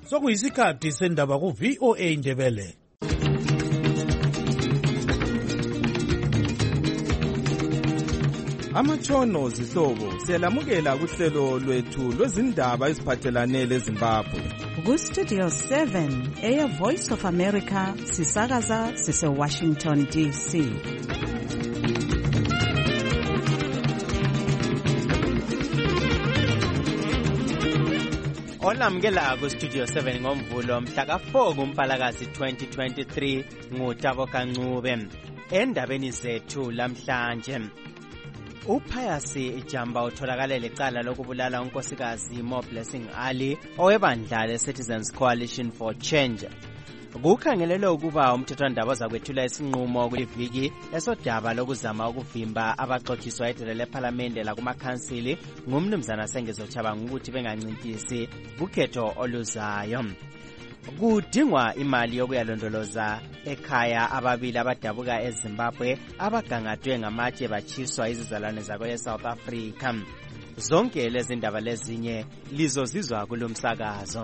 Sokuyisikhathi sendaba ku VOA Indebele. Amatshono zihlobo siyalamukela kuhlelo lwethu lwezindaba eziphathelane leZimbabwe. Ku Studio 7 Air Voice of America sisakaza sise Washington DC. Olamukela ku Studio 7 ngomvulo mhla ka4 kuMpalakazi 2023 nguTabo Kancube. Endabeni zethu lamhlanje uPhayasi Jamba utholakala lecala lokubulala unkosikazi Moblessing Ali owebandla leCitizens Coalition for Change. Kukhangelelwe ukuba umthethwandaba ozakwethula isinqumo kuliviki esodaba lokuzama ukuvimba abaxoxiswa edele leParliament lakumakhansili ngumnumzana Sengezochaba ukuthi bengancintisi ukhetho oluzayo. Kudingwa imali yokuyalondoloza ekhaya ababili abadabuka eZimbabwe abagangadwe ngamatshe bachiswa izizalwane zakwe South Africa. Zonke lezi ndaba lezinye lizozizwa kulomsakazo.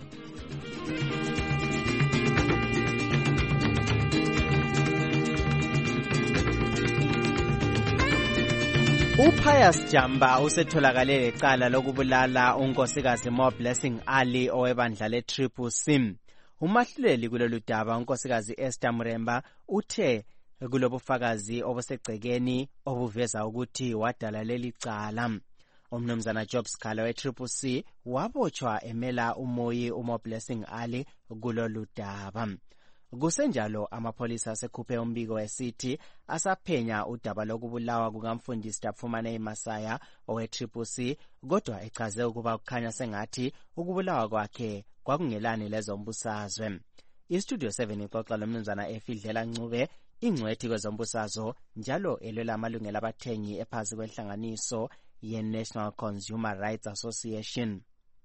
uPhayasi Jamba usetholakale lecala lokubulala unkosikazi Moblessing Ali owebandla leTriple C. Umahluleli kulolu daba unkosikazi Esther Mremba uthe kulobufakazi obusegcekeni obuveza ukuthi wadala leli cala. Umnumzana Job Scala weTriple C wabotshwa emela umoyi uMoblessing Ali kulolu daba. Kusenjalo amapolisa asekhuphe umbiko esithi asaphenya udaba lokubulawa kukamfundisi Dapfumane eMasaya oweTriple C kodwa echaze ukuba kukhanya sengathi ukubulawa kwakhe kwakungelani lezombusazwe. iStudio 7 ixoxa lomnumzana Efidlela Ncube ingcwethi kwezombusazwe njalo elwela amalungelo abathengi ephansi kwenhlanganiso ye-National Consumer Rights Association.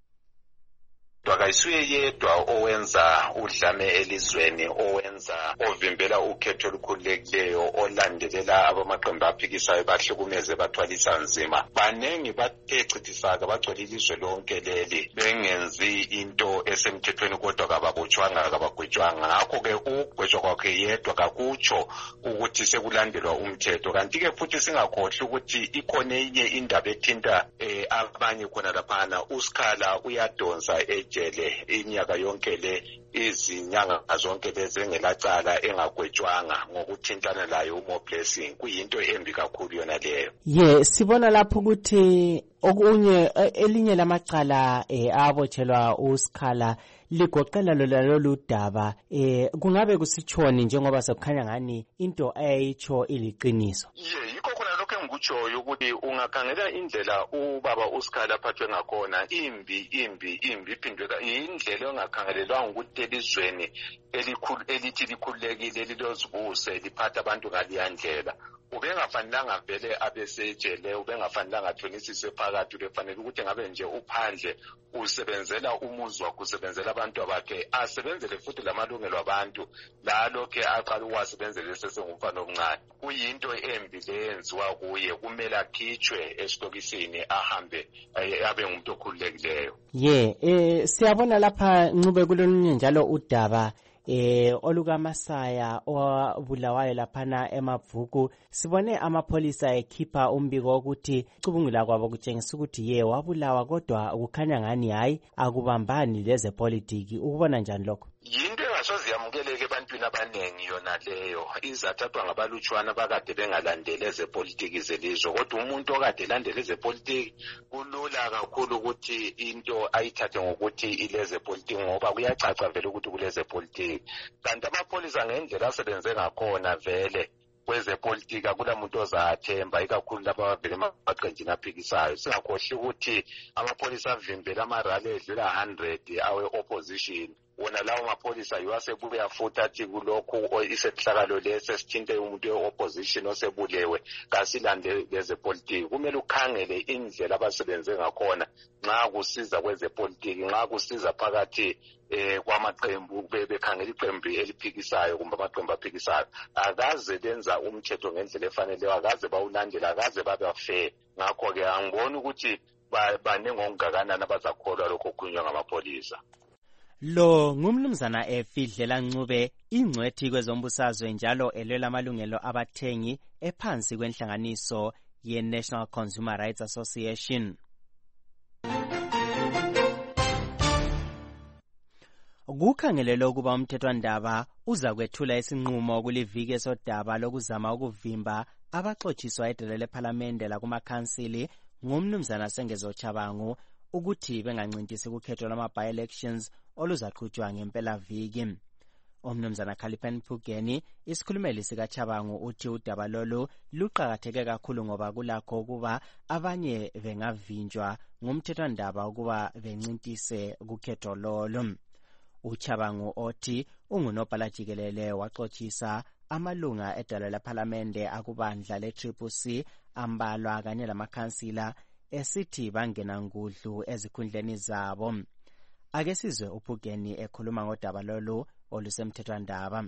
Akayisuye yedwa owenza udlame elizweni ovimbela ukhetho olukhululekileyo olandelela abamaqembu aphikisayo bahlukumeze bathwalisa nzima. Banengi batechithisaka bagcwele ilizwe lonke leli bengenzi into esemthethweni kodwa kababotshwanga kabagwetshwanga. Ngakho-ke ukugwetshwa kwakhe yedwa kakutsho ukuthi sekulandelwa umthetho. Kanti-ke futhi singakhohlwa ukuthi ikhona enye indaba ethinta abanye khona laphana. uSkhala uyadonsa ejele iminyaka yonke le izinyanga zonke lezi engelacala engagwetshwanga ngokuthintana layo uMoblessing. Kuyinto embi kakhulu yona leyo. Sibona lapho ukuthi okunye elinye lamacala abotshelwa uSkhala ligoqela lolu daba kungabe kusitshoni njengoba sekukhanya ngani into ayitsho iliqiniso. Engikutshoyo ukuthi ungakhangela indlela ubaba uSkhala aphathwe ngakhona imbi iphindwe indlela engakhangelelwanga ukuthi elizweni elithi likhululekile lilozibuse liphatha abantu ngaliyandlela. Ubengafanelanga vele abesejele, ubengafanelanga athonisise phakathi. Ubefanele ukuthi ngabe nje uphandle usebenzela umuzi wakhe, usebenzela abantu abakhe, asebenzele futhi lamalungelo abantu lalokhe aqala uwasebenzele sesengumfana omncane. Kuyinto embi leyenziwa kuye, kumele akhitshwe esitokisini ahambe abe ngumuntu okhululekileyo. Siyabona lapha Ncube kulolunye njalo udaba olukaMasaya owabulawayo laphana eMabvuku. Sibone amapolisa ekhipha umbiko ukuthi cubungula kwabo kutshengisa ukuthi wabulawa kodwa kukhanya ngani hayi akubambani lezepolitiki. Ukubona njani lokho? Yinto engasoze yamukeleke ebantwini abanengi yona leyo. Izathathwa ngabalutshwana abakade bengalandeli ezepolitiki zelizwe. Kodwa umuntu okade elandela ezepolitiki kulula kakhulu ukuthi into ayithathe ngokuthi ilezepolitiki ngoba kuyacaca vele ukuthi kulezepolitiki. Kanti amapolisa ngendlela asebenze ngakhona vele kwezepolitiki akulamuntu ozathemba ikakhulu laba abavele emaqenjini aphikisayo. Singakhohlwa ukuthi amapolisa avimbela amarali edlula 100 awe-opposition. Wona lawo mapolisa yiwasebuya futhi athi kulokhu isehlakalo lesi sithinte umuntu we-opposition osebulewe kasilande lezepolitiki. Kumele ukhangele indlela abasebenze ngakhona nxa kusiza kwezepolitiki, nxa kusiza phakathi kwamaqembu bekhangela iqembu eliphikisayo kumbe amaqembu aphikisayo. Akaze benza umthetho ngendlela efaneleyo, akaze bawulandela, akaze babe fair. Ngakho-ke angiboni ukuthi banengi okungakanani abazakholwa lokho okukhulunywa ngamapolisa. Lo ngumnumzana Efidlela Ncube, ingcwethi kwezombusazwe njalo elwela amalungelo abathengi ephansi kwenhlanganiso ye-National Consumer Rights Association. Kukhangelelwe ukuba umthethwandaba uza kwethula isinqumo kuliviki esodaba lokuzama ukuvimba abaxotshiswa edele lephalamende lakumakhansili ngumnumzana Sengezo Chabangu ukuthi bengancintisi ukhetho lwama-by-elections oluzaqhutshwa ngempela viki. Umnumzana Khaliphani Phugeni, isikhulumeli sikaChabangu, uthi udaba lolu luqakatheke kakhulu ngoba kulakho ukuba abanye bengavinjwa ngumthethwandaba ukuba bencintise ukhetho lolu. uChabangu othi ungunobhala jikelele waxoxisa amalunga edala lephalamende akubandla le-CCC ambalwa kanye lamakhansila esithi bangena ngudlu ezikhundleni zabo. Ake sizwe uPhugeni ekhuluma ngodaba lolu olusemthethwandaba.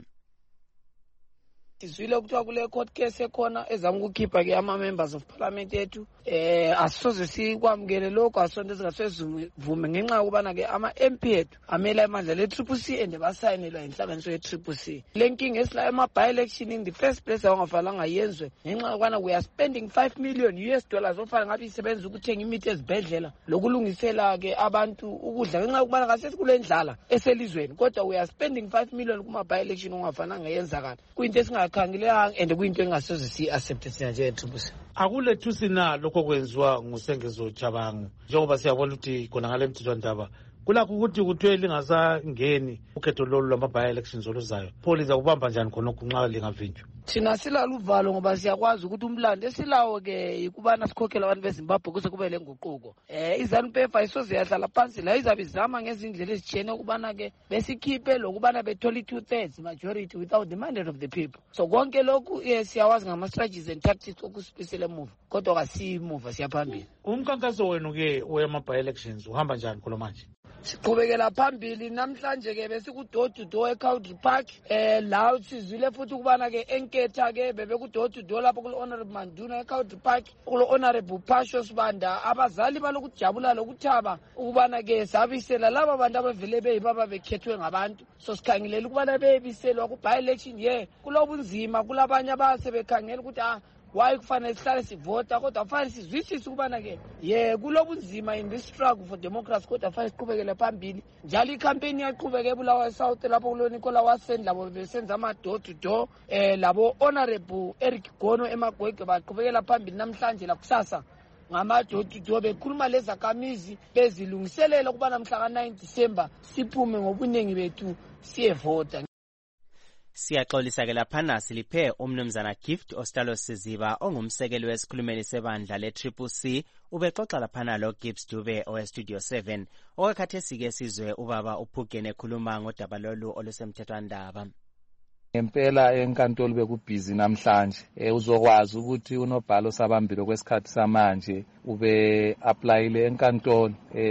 Sizwile kuthiwa kule court case ekhona ezama ukukhipha ke ama-members of parliament ethu asisoze sikwamukele lokho, asonto singasevume ngenxa yokubana ke ama-MP ethu amele amandla le-CCC and basayinelwa yinhlanganiso ye-CCC. Le nkinga esila ema-by-election in the first place awangafalanga yenzwe ngenxa yokubana we are spending $5 million ofana ngabe isebenza ukuthenga imithi ezibhedlela lokulungisela ke abantu ukudla ngenxa yokubana ngasesikule ndlala eselizweni, kodwa we are spending $5 million kuma-by-election ongafananga yenzakala. Kuyinto esingakhangelanga and kuyinto engasoze siyi-accepte sina nje-CCC. Akulethusi na lokho kwenziwa nguSengezo Chabangu njengoba siyabona ukuthi khona ngale mthethwandaba kulakho ukuthi kuthiwe lingasangeni ukhetho lolu lwama-by-elections oluzayo. Pho liza kubamba njani khonokho nxa lingavinjwa? Thina silalo uvalo ngoba siyakwazi ukuthi umlando esilawo ke yikubana sikhokhela abantu beZimbabwe kuze kube lenguquko. iZANU-PF ayisoze yahlala phansi la izabe izama ngezindlela ezitshiyene ukubana ke besikhiphe lokubana bethole 2/3 majority without the mandate of the people. So konke lokhu siyawazi ngama-strategies and tactics okusibisela emuva, kodwa kasimuva siyaphambili. Umkhankaso wenu ke wema-by-elections uhamba njani khona manje? Siqhubekela phambili namhlanje ke besiku-door to door eCountry Park. La sizwile futhi ukubana ke enketha ke bebeku-door to door lapho kulo Honorable Manduna eCountry Park, kulo Honorable Phasho Sibanda. Abazali balokujabula lokuthaba ukubana ke sabisela laba bantu abavele beyibaba bekhethwe ngabantu. So sikhangelela ukubana bebiselwa ku-by-election kulobunzima kulabanye abasebekhangela ukuthi why kufanele sihlale sivota, kodwa kufanele sizwisise ukubana ke kulobunzima in this struggle for democracy, kodwa kufanele siqhubekele phambili. Njalo icampaign yaqhubeka eBulawayo South lapho kulo Nicola Wasend labo besenza ama-door to door. Labo Honorable Eric Gono eMagwege baqhubekela phambili namhlanje lakusasa ngama-door to door bekhuluma lezakhamizi bezilungiselela ukubana mhla ka-9 December siphume ngobuningi bethu siyevota. Siyaxolisa ke laphana siliphe umnumzana Gift Ostalo Siziba ongumsekeli wesikhulumeli sebandla le-CCC ubexoxa laphana lo Gibbs Dube oweStudio 7. Okakhathesi ke sizwe ubaba uPhugeni ekhuluma ngodaba lolu olusemthethwandaba. Ngempela enkantolo bekubhizi namhlanje. Uzokwazi ukuthi unobhalo sabambile kwesikhathi samanje ube applyile enkantolo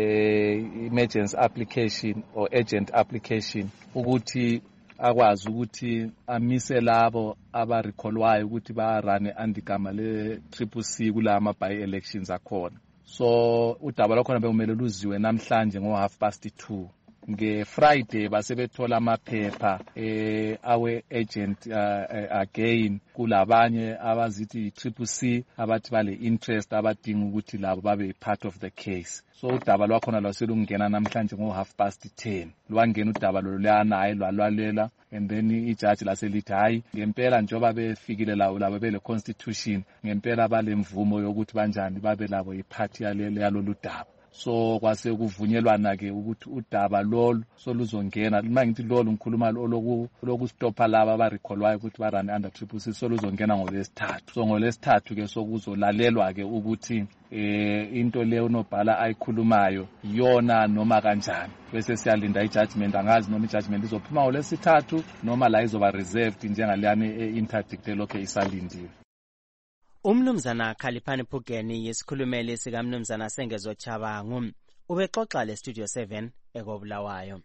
emergency application or agent application ukuthi akwazi ukuthi amise labo abarecallwayo ukuthi barane andigama le-CCC kula ama-by-elections akhona. So udaba lwakhona bekumele luziwe namhlanje ngo-2:30. Nge-Friday basebethola amaphepha awe-agent again kulabanye abazithi i-CCC abathi bale interest abadinga ukuthi labo babe part of the case. So udaba lwakhona lwaselungena namhlanje ngo-10:30. Lwangena udaba loluyana hayi lwalwalela, and then ijaji laselithi hayi ngempela njengoba befikile labo bele constitution ngempela bale mvumo yokuthi banjani babe labo iphathi yalolu daba. So kwase kuvunyelwana ke ukuthi udaba lolu soluzongena, mangithi lolu ngikhuluma lokustopha laba abarecallwayo ukuthi barane under CCC soluzongena ngoLwesithathu. So ngoLwesithathu ke sokuzolalelwa ke ukuthi into leyo unobhala ayikhulumayo yona noma kanjani, bese siyalinda ijudgment. Angazi noma ijudgment izophuma ngoLwesithathu noma la izoba reserved njengaleyani interdict lokho isalindiwe. Umnumzana Khaliphani Phugeni yisikhulumeli sikamnumzana Sengezo Chabangu ubexoxa leStudio 7 eKobulawayo.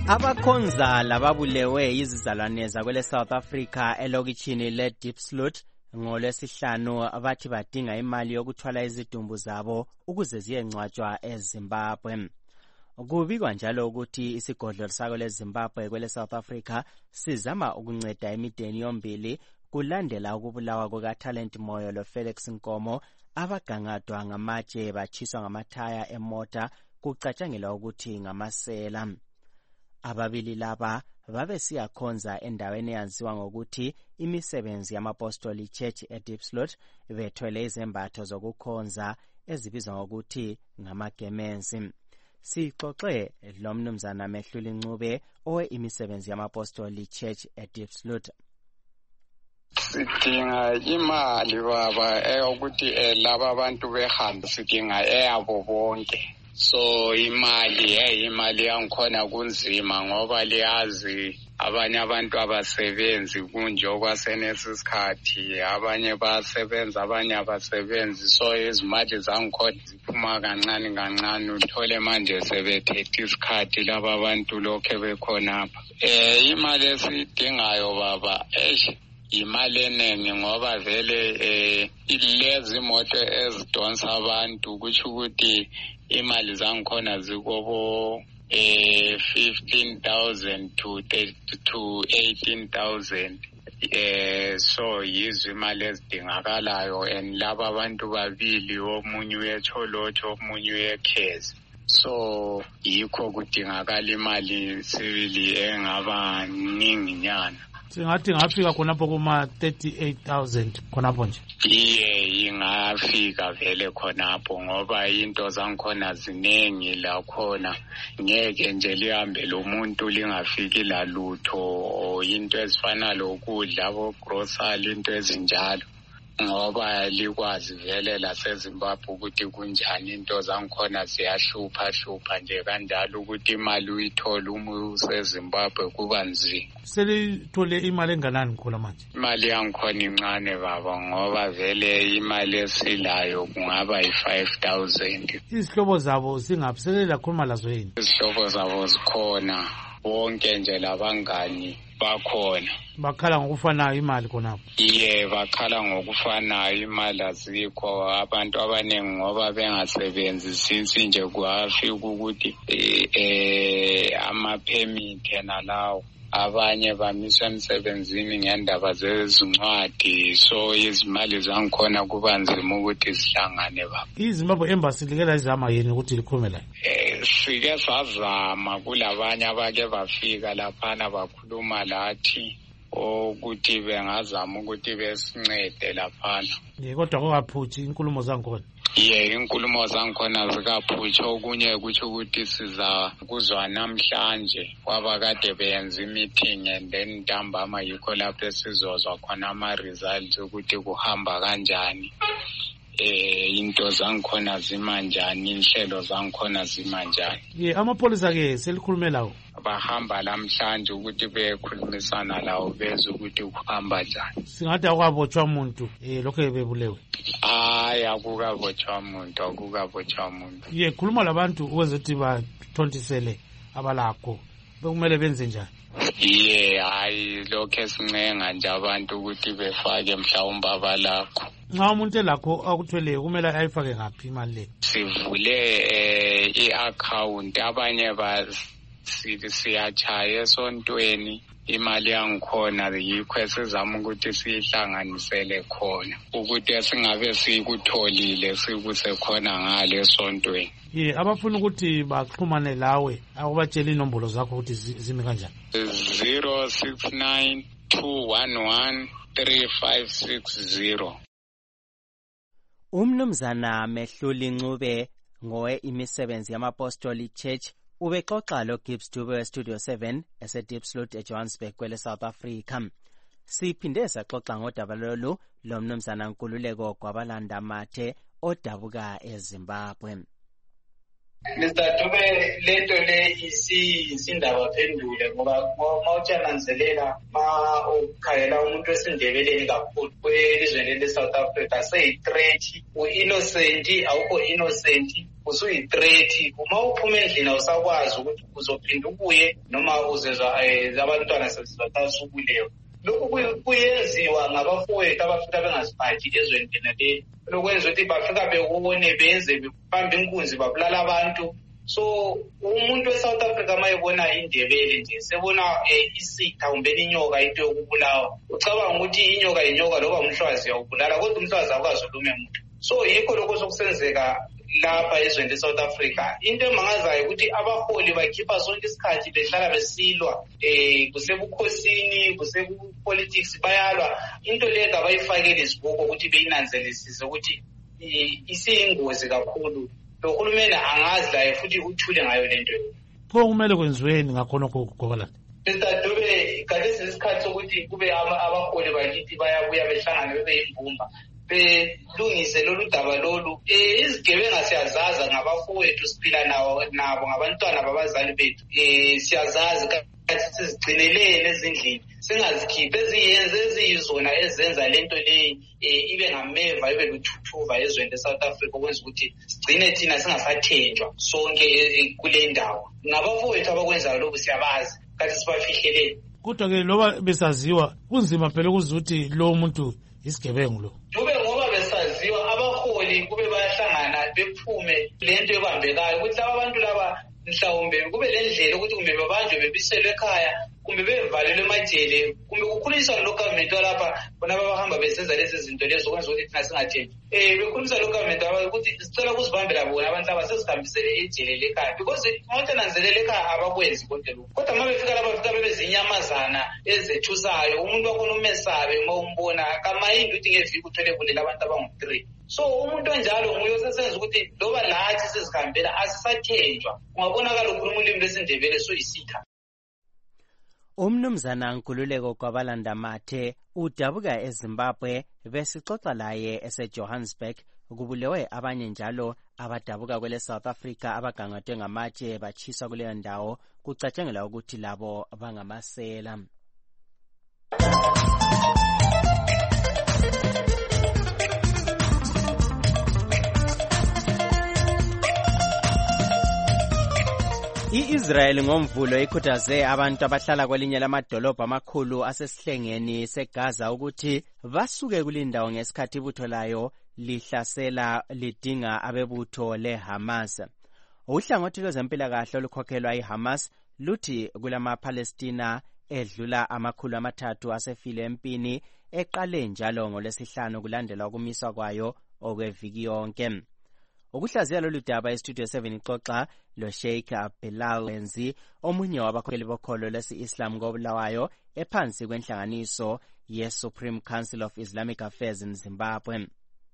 Abakhonza lababulewe izizalwane zakwele South Africa elokitshini le Diepsloot ngolwesihlanu bathi badinga imali yokuthwala izidumbu zabo ukuze ziyengcwatshwa eZimbabwe. Kubikwa njalo ukuthi isigodlo sakwele Zimbabwe kwele South Africa sizama ukunceda imideni yombili kulandela ukubulawa kukaTalent Moyo loFelix Nkomo abagangadwa ngamatshe batshiswa ngamathaya emota kucatshangelwa ukuthi ngamasela. Ababili laba babesiyakhonza endaweni eyaziwa ngokuthi imisebenzi yamapostoli Church eDiepsloot bethwele izembatho zokukhonza ezibizwa ngokuthi ngamagemenzi. Sixoxe lo mnumzana Mehluli Ncube owe imisebenzi yamapostoli Church eDiepsloot. Sidinga imali baba ukuthi laba abantu behambe sidinga eyabo bonke. So imali yangikhona kunzima ngoba liyazi abanye abantu abasebenzi kunje okwasenesikhathi abanye basebenza abanye abasebenzi so izimali zangikhona ziphuma kancane uthole manje sebethethe isikhathi laba abantu lokho bekhona apha. Imali esidingayo baba imali eningi ngoba vele lezi moto ezidonsa abantu kuthi ukuthi imali zangikhona zikobo 15,000 to 18,000 so yizo imali ezidingakalayo and laba abantu babili omunye uyetholotho omunye uyekhezi so yikho kudingakala imali sibili engaba ningi nyana. Singathi ngafika khonapho kuma 38,000 khonapho nje. Ingafika vele khonapho ngoba into zangikhona zinengi la khona ngeke nje lihambe lo muntu lingafiki la lutho into ezifana lokudla abo grocery into ezinjalo ngoba likwazi vele laseZimbabwe ukuthi kunjani into zangikhona ziyahlupha nje kanjalo ukuthi imali uyithola uma useZimbabwe kuba nzima. Selithole imali enganani khona manje? Imali yangikhona incane baba ngoba vele imali esilayo kungaba yi5,000. Izihlobo zabo singaphi selakhuluma lazo yini? Izihlobo zabo zikhona bonke nje labangani bakhona. Bakhala ngokufanayo imali khonapho? Bakhala ngokufanayo imali azikho abantu abaningi ngoba bengasebenzisi nje kwafika ukuthi ama-permit nalawo abanye bamiswa emsebenzini ngendaba zezincwadi so izimali zangikhona kuba nzima ukuthi zihlangane baba. iZimbabwe Embassy like lazama yini ukuthi likhulume la? Sike sazama kulabanye abake bafika laphana bakhuluma lathi ukuthi bengazama ukuthi besincede laphana. Kodwa kokaphuthi inkulumo zangikhona? Inkulumo zangikhona zikaphutsha okunye ukuthi siza kuzwa namhlanje kwabakade beyenza meeting and then ntambama yikho lapho esizozwa khona ama-results ukuthi kuhamba kanjani. Into zangikhona zima njani inhlelo zangikhona zima njani. Amapholisa ke selikhulume lawo? Bahamba namhlanje ukuthi bekhulumisana lawo bezwe ukuthi kuhamba njani. Singathi akwabotshwa umuntu lokho bebulewe? Akukabotshwa umuntu. Khuluma labantu ukwenza ukuthi bathontisele abalakho bekumele benze njani? Lokho esincenga nje abantu ukuthi befake mhlawumbe abalakho. Nxa umuntu elakho akuthweleyo kumele ayifake ngaphi imali le? Sivule i-account abanye siyachaya esontweni imali yangikhona yikho esizama ukuthi siyihlanganisele khona ukuthi esingabe sikutholile sikusekhona ngale esontweni. Abafuna ukuthi baxhumane lawe akubatshela inombolo zakho ukuthi zimi kanjani? 069211356. Umnumzana Mehluli Ncube ngowe imisebenzi yamapostoli Church ubexoxa lo Gibbs Dube weStudio 7 eseDiepsloot eJohannesburg kwele South Africa. Siphinde saxoxa ngodaba lolu lo mnumzana Nkululeko Gwabalanda Mathe odabuka eZimbabwe. Mr. Dube, lento le isindaba phendule ngoba mawutshananzelela ukhayela umuntu wesindebeleni kakhulu kwelizweni le-South Africa seyi-threat, u-innocent awukho innocent, usuyi-threat. Uma uphuma endlini awusakwazi ukuthi uzophinda ubuye noma uzezwa abantwana sebatasukuleyo. Lokhu kuyenziwa ngabafowethu abafika bengaziphathi ezweni lena leli. Lokwenza ukuthi bafika bekubone benze bebambe inkunzi babulala abantu. So umuntu we-South Africa mayebona indebele nje sebona isitha umbeni inyoka into yokubulawa. Ucabanga ukuthi inyoka inyoka loba umhlwazi uyawubulala kodwa umhlwazi akwazi ulume umuntu. So yikho lokho sokusenzeka lapha ezweni le-South Africa. Into emangazayo ukuthi abaholi bakhipha sonke isikhathi behlala besilwa kusebukhosini kusebupolitics bayalwa. Into leyo abayifakele isibuko ukuthi beyinanzelisise ukuthi isiyingozi kakhulu. Lo hulumeni angazi laye futhi uthule ngayo lento. Pho kumele kwenziweni ngakhonokho kugola? Mr. Dube, khathesi isikhathi sokuthi kube abaholi bakithi bayabuya behlangane bebeyimbumba belungise lolu daba lolu. Izigebenga siyazaza ngabafowethu siphila nabo ngabantwana babazali bethu. Siyazazi kathi sizigcinelele ezindlini singazikhiphi eziyenze eziyizona ezenza lento leyi ibe ngameva ibe luthuthuva ezweni le-South Africa okwenza ukuthi sigcine thina singasathenjwa sonke kule ndawo. Ngabafowethu abakwenzayo lokhu siyabazi kathi sibafihlelele. Kodwa-ke loba besaziwa kunzima phela ukuzwa ukuthi lo muntu isigebengu lo. Kube ngoba besaziwa abaholi kube bayahlangana bephume lento ebambekayo ukuthi laba bantu laba mhlawumbe kube le ndlela ukuthi kumbe babanjwe bebiselwe ekhaya kumbe bevalelwe emajele kumbe kukhulunyiswa lo government walapha bona babahamba besenza lezi zinto lezo okwenza ukuthi thina singathenjwa. Bekhulunyiswa lo government ukuthi sicela ukuzibambela bona abantu laba sesihambisele ejele lekhaya because mawutananzelela ekhaya abakwenzi konke lokhu. Kodwa uma befika lapha befika bebezinyamazana ezethusayo umuntu wakhona umesabe uma umbona kamayindi ukuthi ngeviki uthole kulela abantu abangu-3. So umuntu onjalo nguye osesenza ukuthi loba lathi sizihambela asisathenjwa. Ungabonakala ukhuluma ulimi lwesindebele soyisitha. Umnumzana Nkululeko Kwabalanda Mathe udabuka eZimbabwe besixoxa laye eseJohannesburg. Kubulewe abanye njalo abadabuka kwele South Africa abagangatwe ngamatshe bachiswa kuleyo ndawo. Kucatshangela ukuthi labo bangamasela. I-Israel ngomvulo ikhuthaze abantu abahlala kwelinye lamadolobha amakhulu asesihlengeni seGaza ukuthi basuke kulindawo ngesikhathi ibutho layo lihlasela lidinga abebutho leHamas. Uhlangothi lwezempilakahle olukhokhelwa iHamas luthi kulama-Palestina edlula 300 asefile empini eqale njalo ngolwesihlanu kulandela ukumiswa kwayo okweviki yonke. Ukuhlaziya lolu daba estudio 7 ixoxa lo Sheikh Bilal Enzi omunye wabakhokheli bokholo lesi-Islam koBulawayo ephansi kwenhlanganiso ye-Supreme Council of Islamic Affairs in Zimbabwe.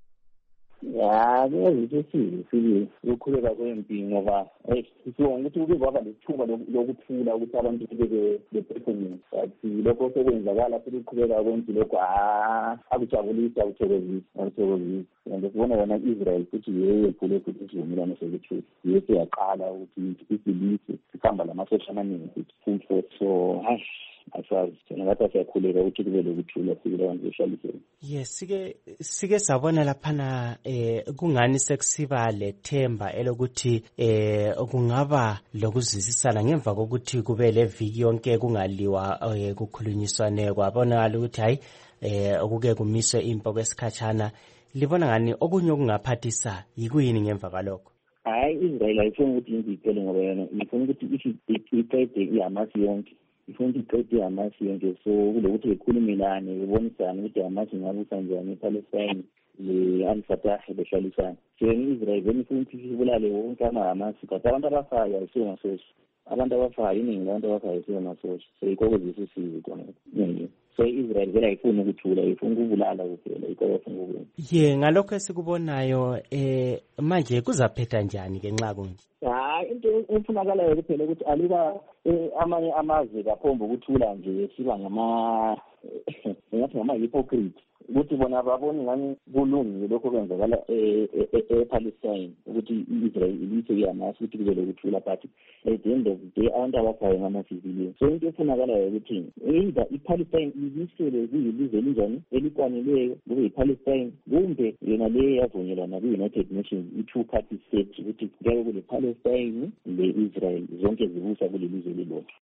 Kuyazithi ukukhuleka kwempi ngoba sibonga ukuthi kube kwaba lethuba lokuthula ukuthi abantu bephefumule but lokho sekwenzakala futhi ukuqhubeka kwempi lokho akujabulisi akuthokozisi and sibona yona Israel futhi yephule futhi isivumelwano sokuthula yese yaqala ukuthi isilise sihamba lamasosha amaningi futhi full force so asazi ngathi siyakhuleka ukuthi kube lokuthula sikileyo nje. Yes, sike sabona laphana kungani sekusiba lethemba elokuthi kungaba lokuzwisisana ngemva kokuthi kube leviki yonke kungaliwa kukhulunyiswane kwabonakala ukuthi hayi okuke kumiswe impo kwesikhatshana. Libona ngani okunye okungaphathisa yikuyini ngemva kwalokho? Hayi, Israel ayifuni ukuthi indicele ngoba yona ifuna ukuthi iqede iHamas yonke. Ifuna iqede iHamas yonke so kulokuthi ikhulumelane ibonisane ukuthi iHamas ingabusa njani ePalestine le-Al-Fatah behlalisana. So Israel benifuna ukuthi ibulale wonke ama-Hamas but abantu abafayo ayisiwo masosi. Abantu abafayo iningi labantu abafayo ayisiwo masosi. So yikho zisisiwe khona. So Israel vele ayifuni ukuthula ifuna ukubulala kuphela yikho bafuna ukwenza. Ngalokho esikubonayo manje kuzaphetha njani ke nxa kunje? Into efunakalayo kuphela ukuthi aluba amanye amazwe kaphomba ukuthula nje siba ngama-hypocrite ukuthi bona ababoni ngani kulungile lokho kwenzakala ePalestine ukuthi i-Israel ilise iHamas ukuthi kube lokuthula but at the end of the day abantu abafayo ngama-civilian. So into efunakalayo ukuthi either iPalestine ilisele kuyilizwe elinjani elikwaneleyo kube yiPalestine kumbe yona le yavunyelwana kwi-United Nations i-two party state ukuthi kuyabe kule Palestine le-Israel zonke zibusa kule lizwe lelodwa.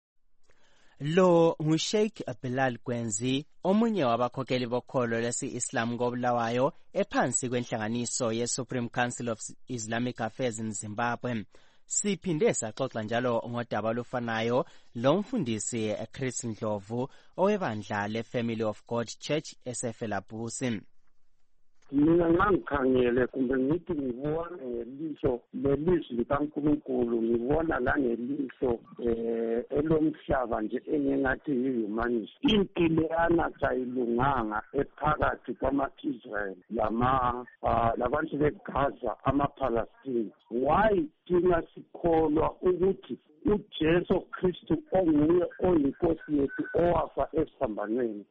Lo nguSheikh Bilal Gwenzi, omunye wabakhokheli bokholo lesi-Islam koBulawayo ephansi kwenhlanganiso ye-Supreme Council of Islamic Affairs in Zimbabwe. Siphinde saxoxa njalo ngodaba olufanayo lo mfundisi Chris Ndlovu owebandla le-Family of God Church eseFelabusi. Mina ngangikhangele kumbe ngithi ngibona ngelihlo lelizwi likaNkulunkulu, ngibona langelihlo elomhlaba nje engingathi yi-humanist. Impileyana kayilunganga ephakathi kwama-Israel labantu beGaza, ama-Palestine. Why thina sikholwa ukuthi uJesu Kristu onguye oyinkosi yethu owafa esithambanweni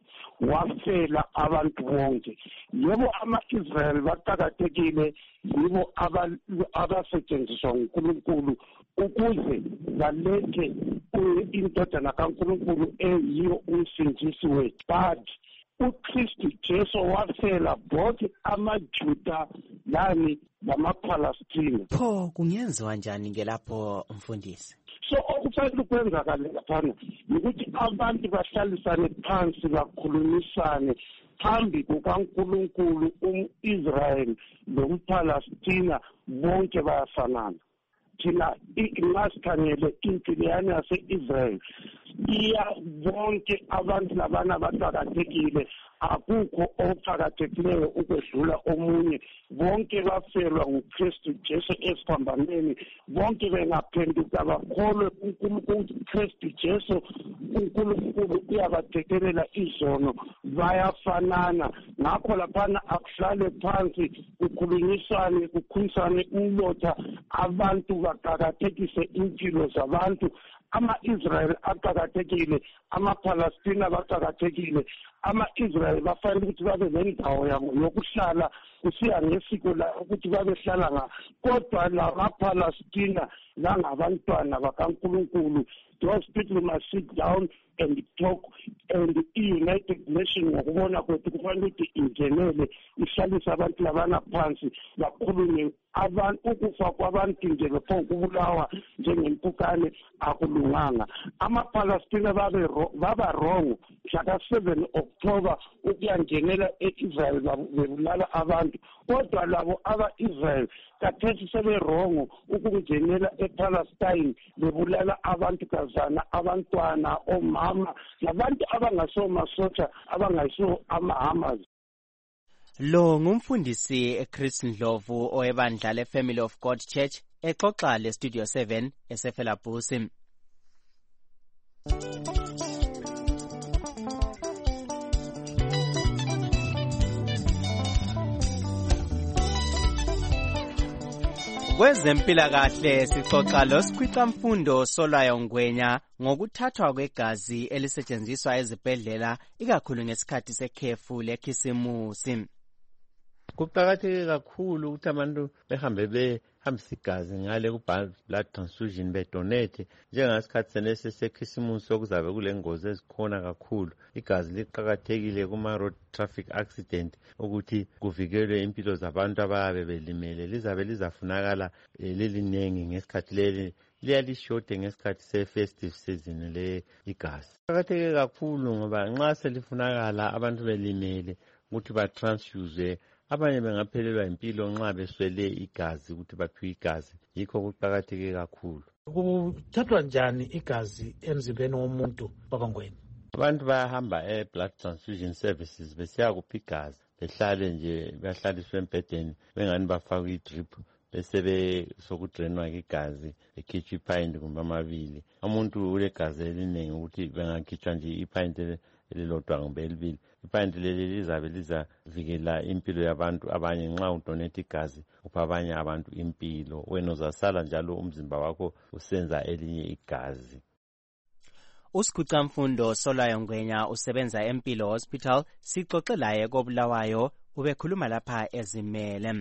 wafela abantu bonke? Yebo ama-Israel baqakathekile, yibo abasetshenziswa nguNkulunkulu ukuze balethe indodana kaNkulunkulu eyiyo umsindisi wethu, but uKristu Jesu wafela both amaJuda lani lama-Palestine. Pho kungenziwa njani ngelapho mfundisi? So okufanele kwenzakale laphana ukuthi abantu bahlalisane phansi bakhulumisane phambi kukaNkulunkulu. Israel lomPalestina bonke bayafanana. Thina ingasikhangele impileyana yase-Israel iya bonke abantu labana abaqakathekile, akukho oqakathekileyo ukwedlula omunye. Bonke bafelwa nguKristu Jesu esiphambanweni, bonke bengaphenduka bakholwe kuKristu Jesu, uNkulunkulu uyabathekelela izono, bayafanana. Ngakho laphana akuhlale phansi kukhulunyiswane, kukhulisane umlotha, abantu baqakathekise impilo zabantu. Ama-Israel aqakathekile, ama-Palestina baqakathekile. Ama-Israel bafanele ukuthi babe nendawo yabo yokuhlala kusiya ngesiko la ukuthi babehlala nga, kodwa lama-Palestina langabantwana bakaNkulunkulu. Those people must sit down and talk, and i-United Nations ngokubona kwethu kufanele ukuthi ingenele ihlalise abantu labana phansi bakhulume. Ukufa kwabantu nje bepho kubulawa njengempukane akulunganga. Ama-Palestina baba wrong mhla 7 October ukuyangenela e-Israel bebulala abantu, kodwa labo aba-Israel kathesi sebe-wrong ukungenela ePalestine bebulala abantu kazana, abantwana, omama, labantu abangasomasotsha abangayiso ama-Hamas. Lo ngumfundisi Chris Ndlovu owebandla le-Family of God Church exoxa le-Studio 7 eseFelabusi. Kwezempilakahle sixoxa losikhwicamfundo Solwayo Ngwenya ngokuthathwa kwegazi elisetshenziswa ezibhedlela ikakhulu ngesikhathi sekhefu lekhisimusi. Kuqakatheke kakhulu ukuthi abantu behambe behambisa igazi ngale ku-blood transfusion bedonate njengasikhathi senesi sekhisimusi sokuzabe kule ngozi ezikhona kakhulu. Igazi liqakathekile kuma-road traffic accident ukuthi kuvikelwe impilo zabantu abayabe belimele. Lizabe lizafunakala lilinengi ngesikhathi leli liyalishode ngesikhathi se-festive season le igazi. Kuqakatheke kakhulu ngoba nxa selifunakala abantu belimele ukuthi batransfuse, abanye bengaphelelwa impilo nxa beswele igazi ukuthi baphiwe igazi. Yikho kuqakatheke kakhulu. Kuthathwa njani igazi emzimbeni womuntu baba Ngwenya? Abantu bayahamba blood transfusion services besiya kupha igazi, behlale nje bahlaliswe embhedeni bengani bafakwe idrip bese sokudrenwa igazi bekhitshwa ipayindi kumbe amabili. Umuntu ulegazi eliningi ukuthi bengakhitshwa nje ipayindi elilodwa kumbe elibili. Ipayindi leli lizabe lizavikela impilo yabantu abanye. Nxa udonate igazi upha abanye abantu impilo, wena uzasala njalo umzimba wakho usenza elinye igazi. uSigucamfundo Solwayo Ngwenya usebenza eMpilo Hospital. Sixoxe laye koBulawayo, ubekhuluma lapha ezimele.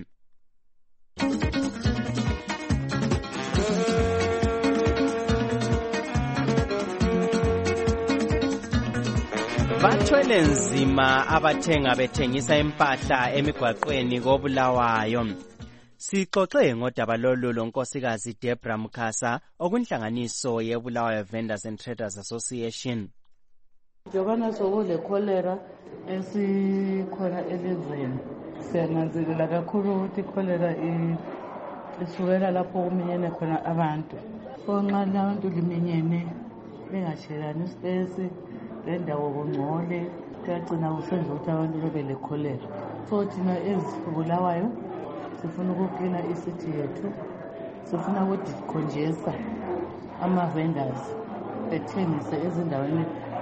Bathwele nzima abathenga bethengisa impahla emigwaqweni koBulawayo. Sixoxe ngodaba lolu lonkosikazi Deborah Mkhasa okunhlanganiso yeBulawayo Vendors and Traders Association. Njengoba sokule cholera esikhona elizweni, siyananzelela kakhulu ukuthi cholera isukela lapho kuminyene khona abantu. So nxa abantu liminyene bengashelani ispace lendawo kungcole, kuyagcina kusenza ukuthi abantu bebe le cholera. So thina eziBulawayo sifuna ukuklina isithi yethu, sifuna ukudikhonjesa ama-vendors bethengise ezindaweni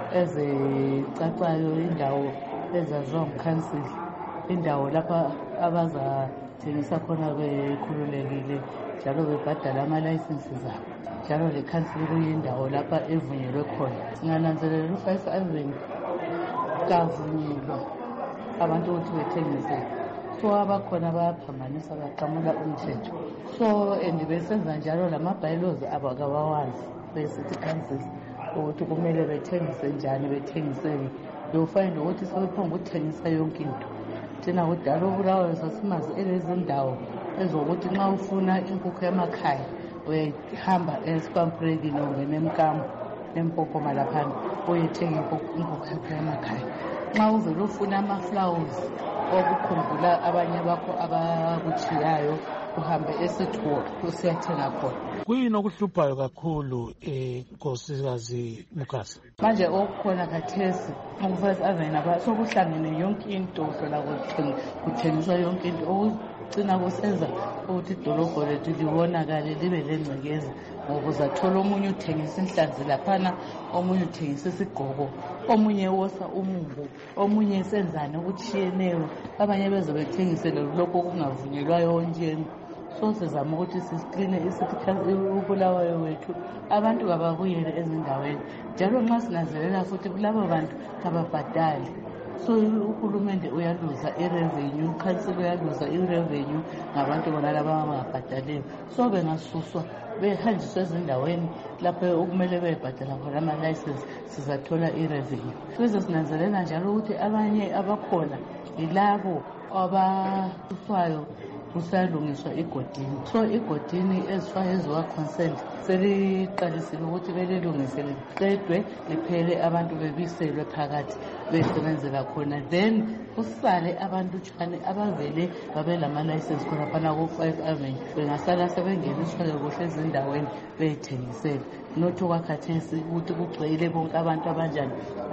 ezicacayo, indawo ezaziwa ngukhansili, indawo lapha abazathengisa khona bekhululekile njalo bebhadala ama-licenses abo, njalo lekhansili kuyindawo lapha evunyelwe khona. Singananzelela u-5 Avenue kavunyelwa abantu ukuthi bethengise, so abakhona bayaphambanisa baqamula umthetho. So and besenza njalo lama-bylaws abo akawawazi be-city councils ukuthi kumele bethengise njani, bethengisele. You'll find ukuthi sebephonga ukuthengisa yonke into. Thina kudala uBulawayo sasimazi elezindawo ezokuthi nxa ufuna inkukhu emakhaya uyahamba eSpampredi noma eMkambo eMpophoma laphana uyethenga inkukhu yakho emakhaya. Nxa uvele ufuna ama-flowers okukhumbula abanye bakho abakuchiyayo uhambe esithole usiyathenga khona. Kuyini okuhluphayo kakhulu nkosikazi Mkhasa? Manje okukhona khathesi ku-5 Avenue sokuhlangene yonke into, hlola kuthengiswa yonke into okugcina kusenza ukuthi idolobho lethu libonakale libe lengcekeza, ngoba uzathola omunye uthengisa inhlanzi laphana, omunye uthengisa isigqoko, omunye wosa umumbu, omunye esenzane okutshiyeneyo, abanye beze bethengisele lokho okungavunyelwayo onjeni. So sizama ukuthi sisikline uBulawayo wethu, abantu kababuyele ezindaweni, njalo nxa sinanzelela futhi labo bantu kababhadali. So uhulumende uyaluza i-revenue, ukhansili uyaluza i-revenue ngabantu bona laba abangabhadaleyo. So bengasuswa behanjiswa ezindaweni lapho okumele bebhadala khona ama-license, sizathola i-revenue. Bese sinanzelela njalo ukuthi abanye abakhona yilabo abahluphayo kusalungiswa igodini. So igodini eziwa consent seliqalisile ukuthi belilungise liqedwe liphele abantu bebiselwe phakathi besebenzela khona, then kusale abantu tshane abavele babelama-license khonaphana ku-5 Avenue bengasala sebengeniswa kuhle ezindaweni beyithengisele. Not okwakhathesi ukuthi kugcwele bonke abantu abanjani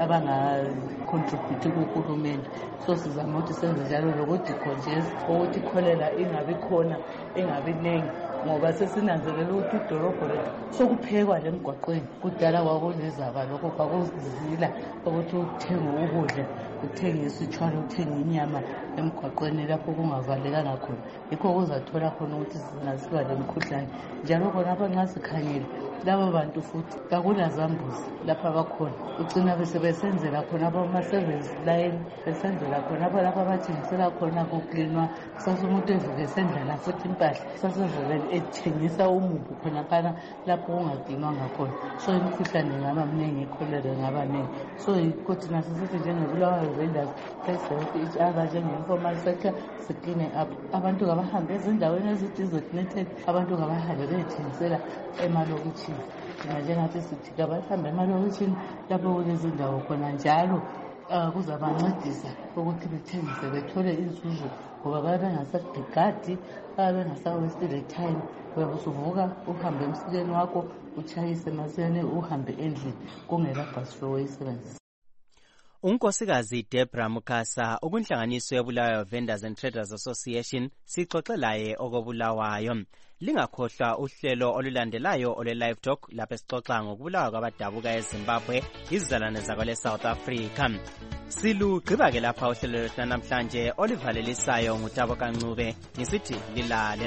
abangacontribute kuhulumende. So sizama ukuthi senze njalo lokudikhonjesa ukuthi cholera ingabi khona, ingabi nengi, ngoba sesinanzelela ukuthi idolobho lethu sokuphekwa lemgwaqweni. Kudala kwakunezaba lokho kwakuzila ukuthi uthenge ukudla, uthenge isitshwala, uthenge inyama emgwaqweni lapho kungavalekanga khona. Yikho kuzathola khona ukuthi singasiba lemikhuhlane. Njalo khonapha nxa sikhangele labo bantu futhi kakulazambuzi lapha bakhona, ugcina besebesenzela khonapha ama-service line, besenzela khonapha lapha abathengisela khona kuklinwa. Sasumuntu evuke esendlala futhi impahla, sasevele ethengisa umumbu khonaphana lapho kungadinwanga khona. So imikhuhlane ingaba mningi, icholera ingaba ningi. So yikho thina sisithi njengeBulawayo Vendors help each other njenge-informal sector sikline up. Abantu kabahambe ezindaweni ezi-designated, abantu kabahambe beyethengisela emalokitshini. Thina njengathi sithi kabahambe emalokitshini lapho kulezindawo khona, njalo kuzabancedisa ukuthi bethengise bethole inzuzo, ngoba babe bengasadigadi, babe bengasawestile time. Usuvuka uhambe emsileni wakho utshayise masinyane uhambe endlini kungela bhasi oyisebenzisa. Unkosikazi Deborah Mkhasa okunhlanganiso yeBulawayo Vendors and Traders Association sixoxe laye okoBulawayo. Lingakhohlwa uhlelo olulandelayo ole-Live Talk lapho sixoxa ngokubulawa kwabadabuka eZimbabwe, izizalwane zakwele South Africa. Silugqiba-ke lapha uhlelo lwethu namhlanje olivalelisayo nguTabo Kancube, ngisithi lilale.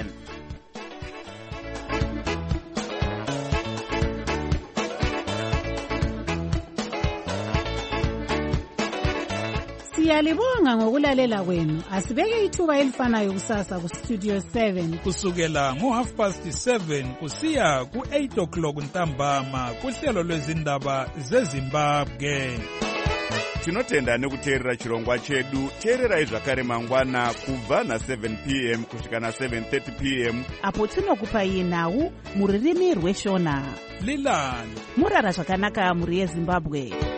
Siyalibonga ngokulalela kwenu. Asibeke ithuba elifanayo kusasa ku Studio 7 kusukela ngo7:30 kusiya ku8 o'clock ntambama kuhlelo lwezindaba zeZimbabwe. Tinotenda nekuteerera chirongwa chedu. Teererai zvakare mangwana kubva na7 p.m. kusvika na7:30 p.m. apo tinokupai nhau muririmi rweshona. Lilani murara zvakanaka muri yeZimbabwe.